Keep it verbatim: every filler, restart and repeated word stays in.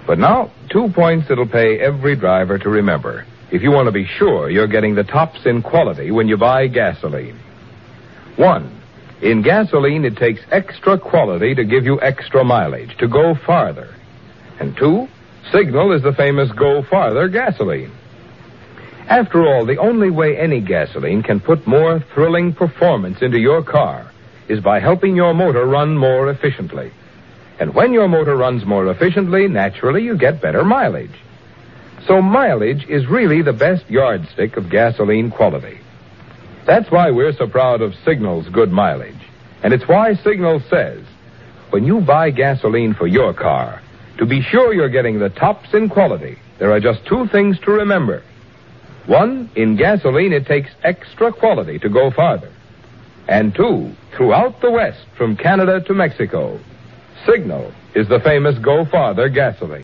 But now, two points that'll pay every driver to remember if you want to be sure you're getting the tops in quality when you buy gasoline. One, in gasoline, it takes extra quality to give you extra mileage, to go farther. And two, Signal is the famous Go Farther gasoline. After all, the only way any gasoline can put more thrilling performance into your car is by helping your motor run more efficiently. And when your motor runs more efficiently, naturally you get better mileage. So mileage is really the best yardstick of gasoline quality. That's why we're so proud of Signal's good mileage. And it's why Signal says, when you buy gasoline for your car, to be sure you're getting the tops in quality, there are just two things to remember. One, in gasoline, it takes extra quality to go farther. And two, throughout the West, from Canada to Mexico, Signal is the famous Go Farther gasoline.